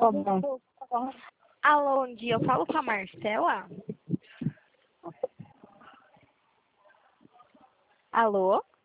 Tá bom. Alô, bom dia, eu falo com a Marcela? Alô?